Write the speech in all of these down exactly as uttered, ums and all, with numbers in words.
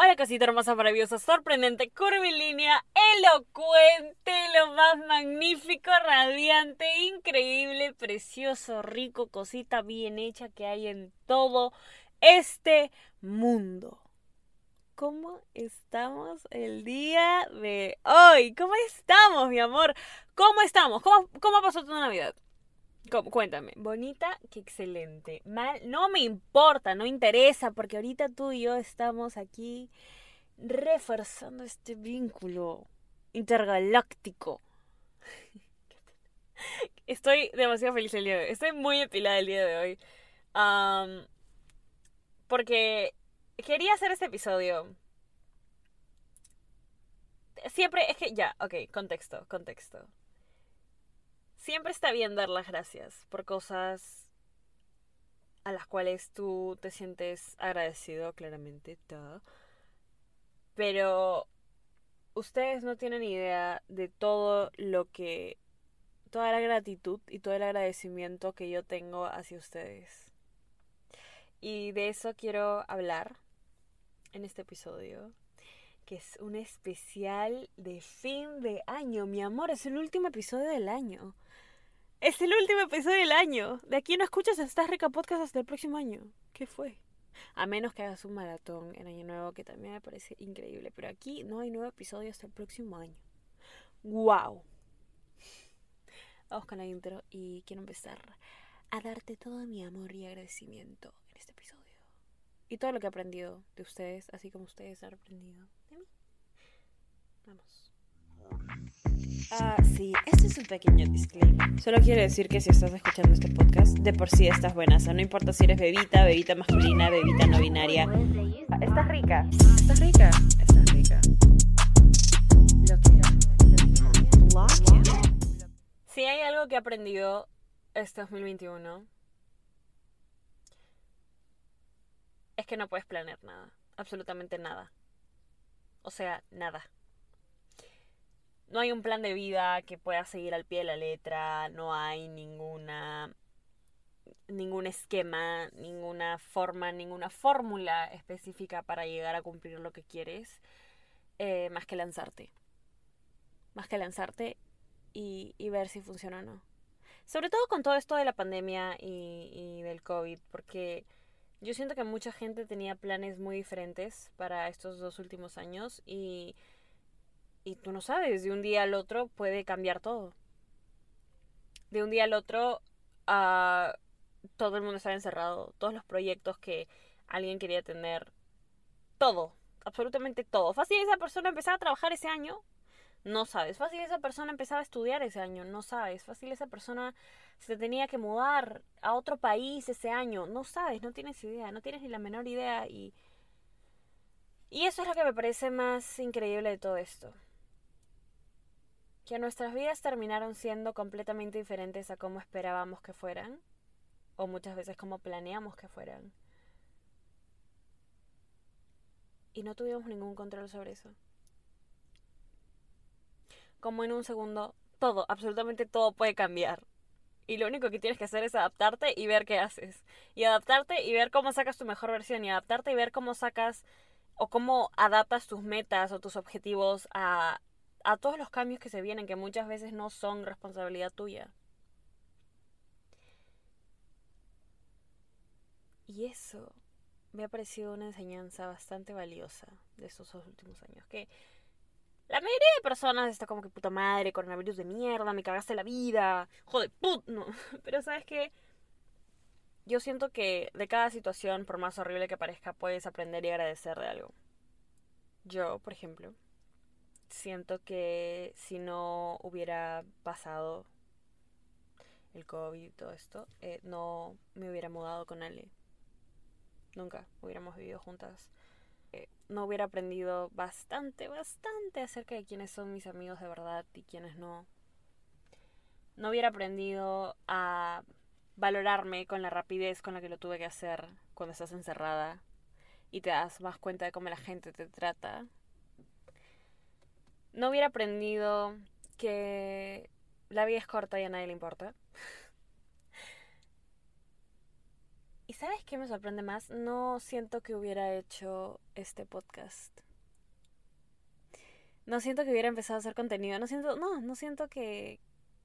Hola cosita hermosa, maravillosa, sorprendente, curvilínea, elocuente, lo más magnífico, radiante, increíble, precioso, rico, cosita bien hecha que hay en todo este mundo. ¿Cómo estamos el día de hoy? ¿Cómo estamos, mi amor? ¿Cómo estamos? ¿Cómo, cómo pasó tu Navidad? ¿Cómo? Cuéntame. Bonita, que excelente. Mal, no me importa, no interesa, porque ahorita tú y yo estamos aquí reforzando este vínculo intergaláctico. Estoy demasiado feliz el día de hoy. Estoy muy epilada el día de hoy. Um, porque quería hacer este episodio. Siempre, es que ya, ok, contexto, contexto. Siempre está bien dar las gracias por cosas a las cuales tú te sientes agradecido, claramente. Duh. Pero ustedes no tienen idea de todo lo que, toda la gratitud y todo el agradecimiento que yo tengo hacia ustedes. Y de eso quiero hablar en este episodio, que es un especial de fin de año. Mi amor, es el último episodio del año. Es el último episodio del año. De aquí no escuchas Estás Rica Podcast hasta el próximo año. ¿Qué fue? A menos que hagas un maratón en Año Nuevo, que también me parece increíble. Pero aquí no hay nuevo episodio hasta el próximo año. ¡Wow! Vamos con la intro y quiero empezar a darte todo mi amor y agradecimiento en este episodio. Y todo lo que he aprendido de ustedes, así como ustedes han aprendido de mí. Vamos. Ah, sí, este es un pequeño disclaimer. Solo quiero decir que si estás escuchando este podcast, de por sí estás buenaza. No importa si eres bebita, bebita masculina, bebita no binaria. Ah, estás rica. ¿Estás rica? Estás rica. Lo que Lo que... Si hay algo que he aprendido este dos mil veintiuno, es que no puedes planear nada. Absolutamente nada. O sea, nada. No hay un plan de vida que pueda seguir al pie de la letra. No hay ninguna... ningún esquema, ninguna forma, ninguna fórmula específica para llegar a cumplir lo que quieres, eh, más que lanzarte. Más que lanzarte y, y ver si funciona o no. Sobre todo con todo esto de la pandemia y, y del COVID, porque yo siento que mucha gente tenía planes muy diferentes para estos dos últimos años y, y tú no sabes, de un día al otro puede cambiar todo. De un día al otro... Uh, todo el mundo estaba encerrado, todos los proyectos que alguien quería tener, todo, absolutamente todo. Fácil esa persona empezaba a trabajar ese año, no sabes. Fácil esa persona empezaba a estudiar ese año, no sabes. Fácil esa persona se tenía que mudar a otro país ese año, no sabes, no tienes idea, no tienes ni la menor idea. Y, y eso es lo que me parece más increíble de todo esto. Que nuestras vidas terminaron siendo completamente diferentes a como esperábamos que fueran. O muchas veces como planeamos que fueran. Y no tuvimos ningún control sobre eso. Como en un segundo, todo, absolutamente todo puede cambiar. Y lo único que tienes que hacer es adaptarte y ver qué haces. Y adaptarte y ver cómo sacas tu mejor versión. Y adaptarte y ver cómo sacas o cómo adaptas tus metas o tus objetivos a, a todos los cambios que se vienen, que muchas veces no son responsabilidad tuya. Y eso me ha parecido una enseñanza bastante valiosa de estos dos últimos años. Que la mayoría de personas está como que puta madre, coronavirus de mierda, me cagaste la vida, joder, put, no. Pero sabes qué, yo siento que de cada situación, por más horrible que parezca, puedes aprender y agradecer de algo. Yo, por ejemplo, siento que si no hubiera pasado el COVID y todo esto, eh, no me hubiera mudado con Ale. Nunca hubiéramos vivido juntas. Eh, no hubiera aprendido bastante, bastante acerca de quiénes son mis amigos de verdad y quiénes no. No hubiera aprendido a valorarme con la rapidez con la que lo tuve que hacer cuando estás encerrada y te das más cuenta de cómo la gente te trata. No hubiera aprendido que la vida es corta y a nadie le importa. ¿Y sabes qué me sorprende más? No siento que hubiera hecho este podcast. No siento que hubiera empezado a hacer contenido. No siento, no, no siento que...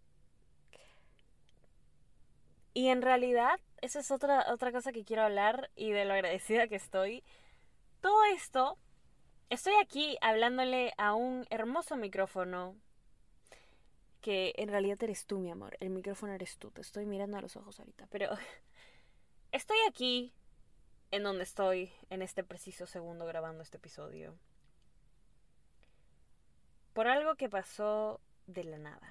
Y en realidad, esa es otra, otra cosa que quiero hablar y de lo agradecida que estoy. Todo esto, estoy aquí hablándole a un hermoso micrófono que en realidad eres tú, mi amor. El micrófono eres tú. Te estoy mirando a los ojos ahorita. Pero estoy aquí en donde estoy en este preciso segundo grabando este episodio. Por algo que pasó de la nada.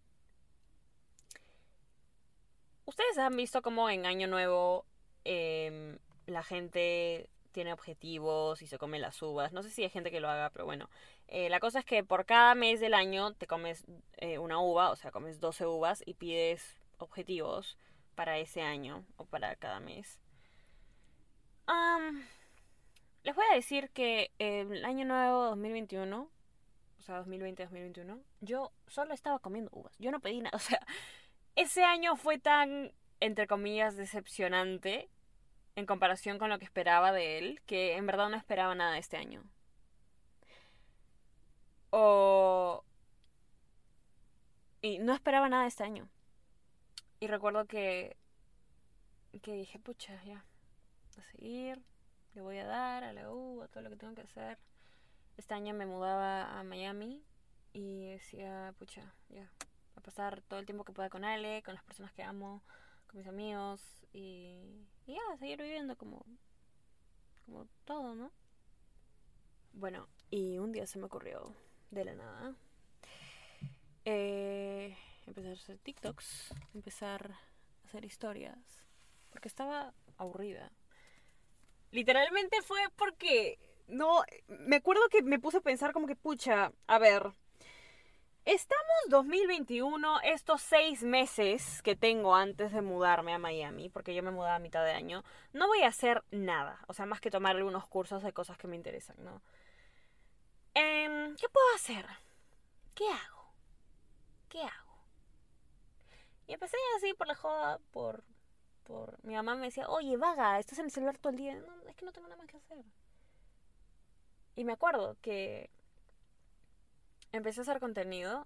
Ustedes han visto cómo en Año Nuevo eh, la gente tiene objetivos y se come las uvas. No sé si hay gente que lo haga, pero bueno. Eh, la cosa es que por cada mes del año te comes eh, una uva, o sea, comes doce uvas y pides objetivos para ese año o para cada mes. Um, les voy a decir que eh, el Año Nuevo dos mil veintiuno, o sea, dos mil veinte dos mil veintiuno, yo solo estaba comiendo uvas. Yo no pedí nada, o sea, ese año fue tan, entre comillas, decepcionante en comparación con lo que esperaba de él, que en verdad no esperaba nada de este año. O... Y no esperaba nada de este año. Y recuerdo que... Que dije, pucha, ya. A seguir. Le voy a dar a la U, a todo lo que tengo que hacer. Este año me mudaba a Miami. Y decía, pucha, ya. A pasar todo el tiempo que pueda con Ale, con las personas que amo, con mis amigos. Y... Y ya, a seguir viviendo como... Como todo, ¿no? Bueno, y un día se me ocurrió de la nada eh, empezar a hacer TikToks, empezar a hacer historias, porque estaba aburrida. Literalmente fue porque no, me acuerdo que me puse a pensar como que pucha, a ver, estamos dos mil veintiuno, estos seis meses que tengo antes de mudarme a Miami, porque yo me mudaba a mitad de año, no voy a hacer nada, o sea, más que tomar algunos cursos de cosas que me interesan, ¿no? Eh, ¿Qué puedo hacer? ¿Qué hago? ¿Qué hago? Y empecé así por la joda, por, por... Mi mamá me decía, oye, vaga, estás en el celular todo el día. No, es que no tengo nada más que hacer. Y me acuerdo que empecé a hacer contenido.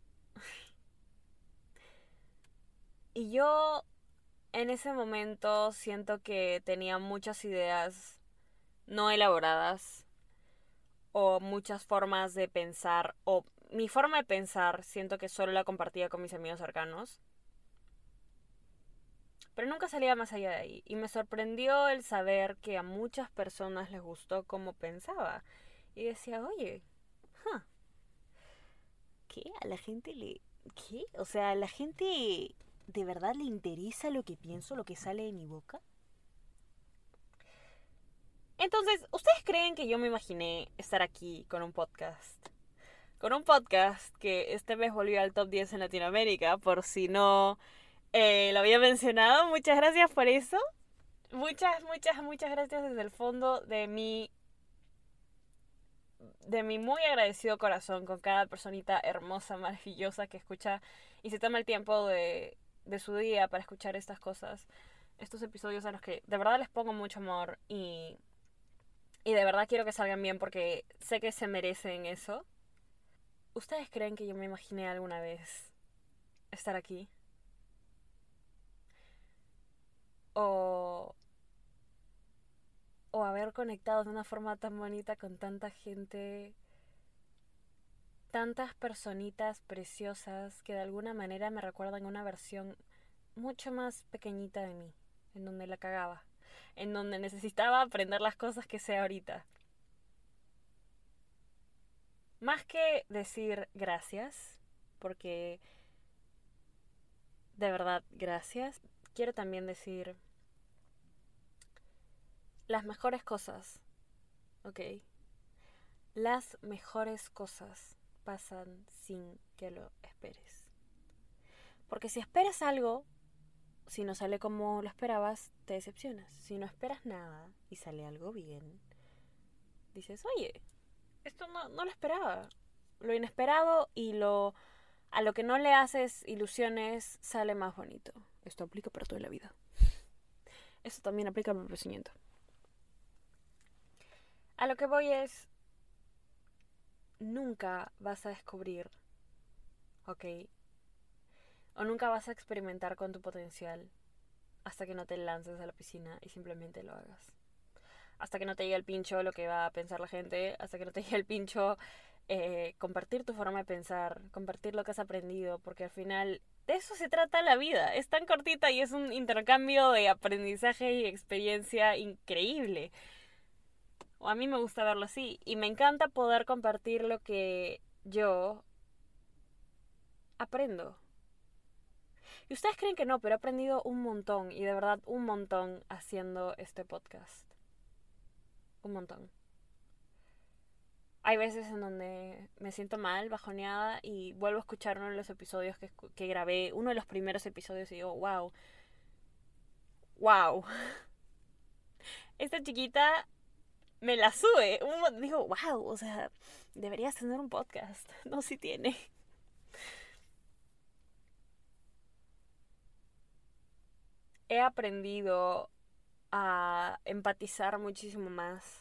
Y yo en ese momento siento que tenía muchas ideas no elaboradas. O muchas formas de pensar. O mi forma de pensar siento que solo la compartía con mis amigos cercanos. Pero nunca salía más allá de ahí. Y me sorprendió el saber que a muchas personas les gustó cómo pensaba. Y decía, oye, huh, ¿qué? ¿A la gente le... ¿Qué? O sea, ¿a la gente de verdad le interesa lo que pienso, lo que sale de mi boca? Entonces, ¿ustedes creen que yo me imaginé estar aquí con un podcast? Con un podcast que este mes volvió al top diez en Latinoamérica, por si no... Eh, lo había mencionado, muchas gracias por eso. Muchas, muchas, muchas gracias desde el fondo de mi de mi muy agradecido corazón con cada personita hermosa, maravillosa que escucha y se toma el tiempo de, de su día para escuchar estas cosas, estos episodios a los que de verdad les pongo mucho amor y, y de verdad quiero que salgan bien porque sé que se merecen eso. ¿Ustedes creen que yo me imaginé alguna vez estar aquí? O, o haber conectado de una forma tan bonita con tanta gente, tantas personitas preciosas que de alguna manera me recuerdan una versión mucho más pequeñita de mí, en donde la cagaba, en donde necesitaba aprender las cosas que sé ahorita. Más que decir gracias, porque de verdad gracias, quiero también decir las mejores cosas, ¿ok? Las mejores cosas pasan sin que lo esperes. Porque si esperas algo, si no sale como lo esperabas, te decepcionas. Si no esperas nada y sale algo bien, dices, oye, esto no, no lo esperaba. Lo inesperado y lo a lo que no le haces ilusiones sale más bonito. Esto aplica para toda la vida. Eso también aplica al crecimiento. A lo que voy es, nunca vas a descubrir, ¿ok? O nunca vas a experimentar con tu potencial hasta que no te lances a la piscina y simplemente lo hagas. Hasta que no te llegue el pincho lo que va a pensar la gente, hasta que no te llegue el pincho eh, compartir tu forma de pensar, compartir lo que has aprendido, porque al final de eso se trata la vida. Es tan cortita y es un intercambio de aprendizaje y experiencia increíble. O a mí me gusta verlo así. Y me encanta poder compartir lo que yo aprendo. Y ustedes creen que no, pero he aprendido un montón, y de verdad un montón haciendo este podcast. Un montón. Hay veces en donde me siento mal, bajoneada, y vuelvo a escuchar uno de los episodios que, que grabé, uno de los primeros episodios, y digo, wow, wow. Esta chiquita me la sube. Un, digo, wow, o sea, deberías tener un podcast. No, sí tiene. He aprendido a empatizar muchísimo más.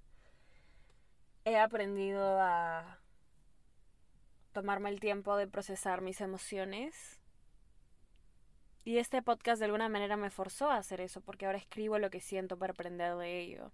He aprendido a tomarme el tiempo de procesar mis emociones. Y este podcast de alguna manera me forzó a hacer eso, porque ahora escribo lo que siento para aprender de ello.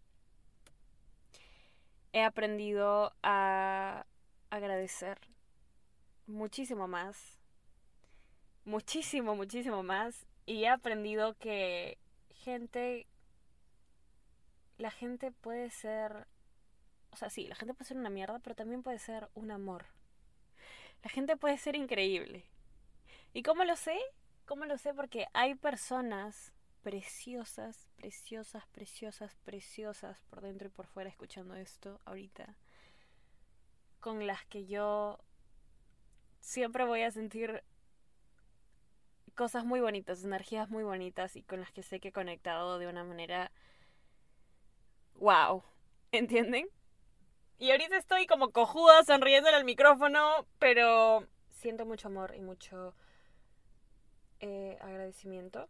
He aprendido a agradecer muchísimo más. Muchísimo, muchísimo más. Y he aprendido que gente... La gente puede ser... O sea, sí, la gente puede ser una mierda, pero también puede ser un amor. La gente puede ser increíble. ¿Y cómo lo sé? ¿Cómo lo sé? Porque hay personas preciosas, preciosas, preciosas, preciosas por dentro y por fuera escuchando esto ahorita, con las que yo siempre voy a sentir cosas muy bonitas, energías muy bonitas, y con las que sé que he conectado de una manera wow, ¿entienden? Y ahorita estoy como cojuda sonriéndole al micrófono, pero siento mucho amor y mucho eh, agradecimiento.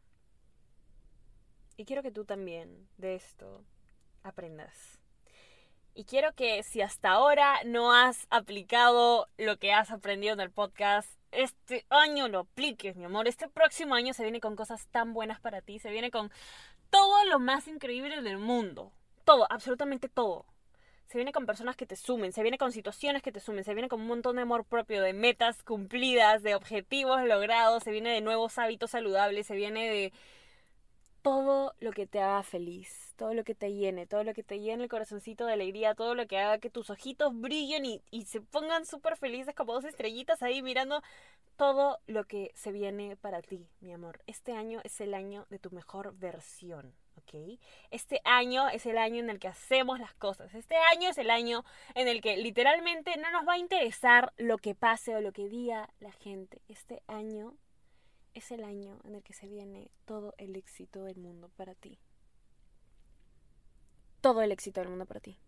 Y quiero que tú también de esto aprendas. Y quiero que si hasta ahora no has aplicado lo que has aprendido en el podcast, este año lo apliques, mi amor. Este próximo año se viene con cosas tan buenas para ti. Se viene con todo lo más increíble del mundo. Todo, absolutamente todo. Se viene con personas que te sumen, se viene con situaciones que te sumen, se viene con un montón de amor propio, de metas cumplidas, de objetivos logrados, se viene de nuevos hábitos saludables, se viene de todo lo que te haga feliz, todo lo que te llene, todo lo que te llene el corazoncito de alegría, todo lo que haga que tus ojitos brillen y, y se pongan súper felices como dos estrellitas ahí mirando todo lo que se viene para ti, mi amor. Este año es el año de tu mejor versión, ¿ok? Este año es el año en el que hacemos las cosas. Este año es el año en el que literalmente no nos va a interesar lo que pase o lo que diga la gente. Este año es el año en el que se viene todo el éxito del mundo para ti. Todo el éxito del mundo para ti.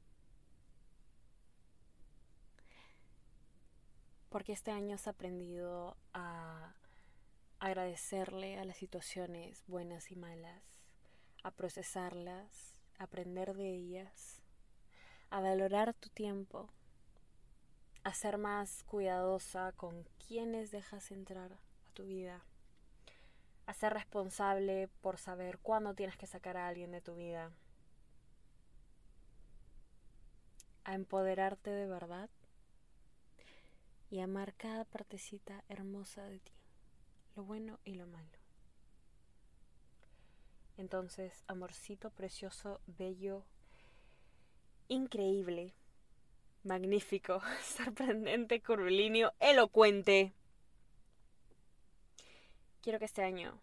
Porque este año has aprendido a agradecerle a las situaciones buenas y malas, a procesarlas, a aprender de ellas, a valorar tu tiempo, a ser más cuidadosa con quienes dejas entrar a tu vida, a ser responsable por saber cuándo tienes que sacar a alguien de tu vida, a empoderarte de verdad y amar cada partecita hermosa de ti, lo bueno y lo malo. Entonces, amorcito precioso, bello, increíble, magnífico, sorprendente, curvilíneo, elocuente. Quiero que este año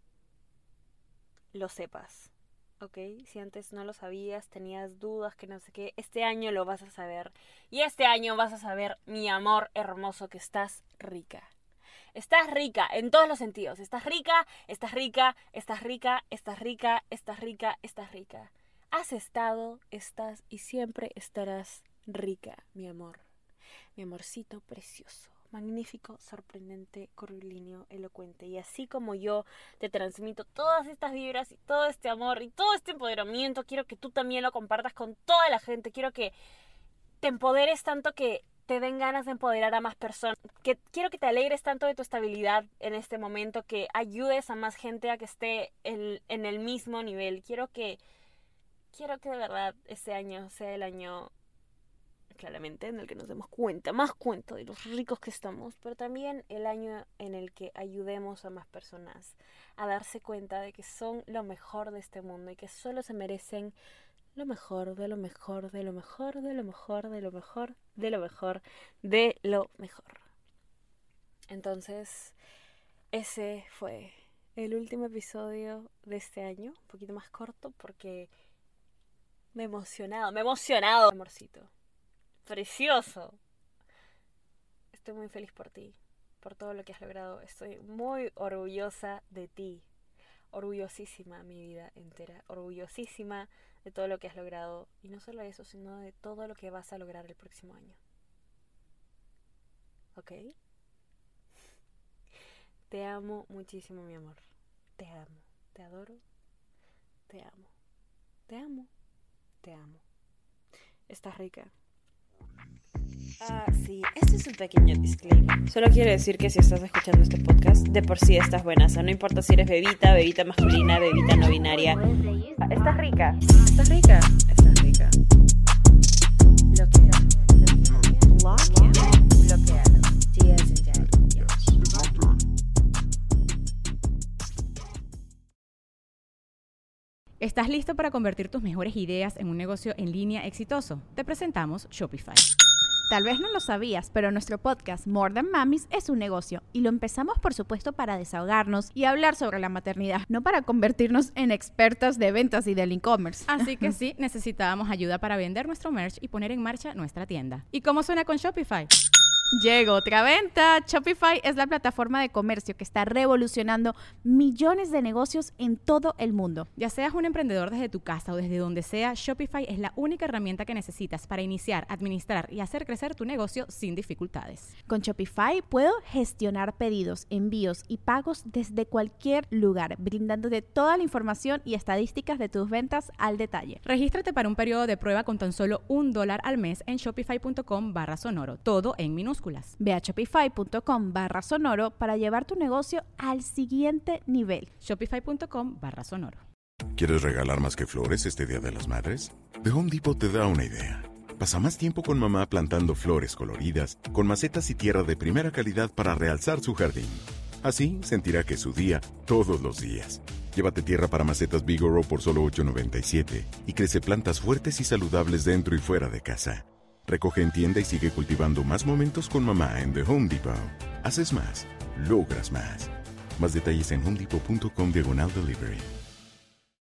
lo sepas, ¿ok? Si antes no lo sabías, tenías dudas, que no sé qué, este año lo vas a saber. Y este año vas a saber, mi amor hermoso, que estás rica. Estás rica en todos los sentidos. Estás rica, estás rica, estás rica, estás rica, estás rica, estás rica. Has estado, estás y siempre estarás rica, mi amor. Mi amorcito precioso, magnífico, sorprendente, curvilíneo, elocuente. Y así como yo te transmito todas estas vibras y todo este amor y todo este empoderamiento, quiero que tú también lo compartas con toda la gente. Quiero que te empoderes tanto que te den ganas de empoderar a más personas. Que quiero que te alegres tanto de tu estabilidad en este momento, que ayudes a más gente a que esté en, en el mismo nivel. Quiero que, quiero que de verdad este año sea el año, claramente, en el que nos demos cuenta, más cuenta de los ricos que estamos, pero también el año en el que ayudemos a más personas a darse cuenta de que son lo mejor de este mundo y que solo se merecen lo mejor, de lo mejor, de lo mejor, de lo mejor, de lo mejor, de lo mejor, de lo mejor. Entonces, ese fue el último episodio de este año, un poquito más corto porque me he emocionado, me he emocionado, amorcito. Precioso. Estoy muy feliz por ti, por todo lo que has logrado. Estoy muy orgullosa de ti. Orgullosísima mi vida entera. Orgullosísima de todo lo que has logrado. Y no solo eso, sino de todo lo que vas a lograr el próximo año. ¿Ok? Te amo muchísimo, mi amor. Te amo. Te adoro. Te amo. Te amo. Te amo. Estás rica. Ah, sí, este es un pequeño disclaimer. Solo quiero decir que si estás escuchando este podcast, de por sí estás buenaza. No importa si eres bebita, bebita masculina, bebita no binaria. Estás rica. Estás rica. Estás rica. Bloqueado. Bloqueado. Bloqueado. Días en Daddy. ¿Estás listo para convertir tus mejores ideas en un negocio en línea exitoso? Te presentamos Shopify. Tal vez no lo sabías, pero nuestro podcast More Than Mamis es un negocio y lo empezamos por supuesto para desahogarnos y hablar sobre la maternidad, no para convertirnos en expertas de ventas y del e-commerce. Así que sí, necesitábamos ayuda para vender nuestro merch y poner en marcha nuestra tienda. ¿Y cómo suena con Shopify? Llegó otra venta. Shopify es la plataforma de comercio que está revolucionando millones de negocios en todo el mundo. Ya seas un emprendedor desde tu casa o desde donde sea, Shopify es la única herramienta que necesitas para iniciar, administrar y hacer crecer tu negocio sin dificultades. Con Shopify puedo gestionar pedidos, envíos y pagos desde cualquier lugar, brindándote toda la información y estadísticas de tus ventas al detalle. Regístrate para un periodo de prueba con tan solo un dólar al mes en shopify.com barra sonoro, todo en minúsculas. Ve a shopify.com barra sonoro para llevar tu negocio al siguiente nivel. Shopify.com barra sonoro. ¿Quieres regalar más que flores este Día de las Madres? The Home Depot te da una idea. Pasa más tiempo con mamá plantando flores coloridas, con macetas y tierra de primera calidad para realzar su jardín. Así sentirá que es su día todos los días. Llévate tierra para macetas Vigoro por solo ocho noventa y siete y crece plantas fuertes y saludables dentro y fuera de casa. Recoge en tienda y sigue cultivando más momentos con mamá en The Home Depot. Haces más, logras más. Más detalles en homedepot.com diagonal delivery.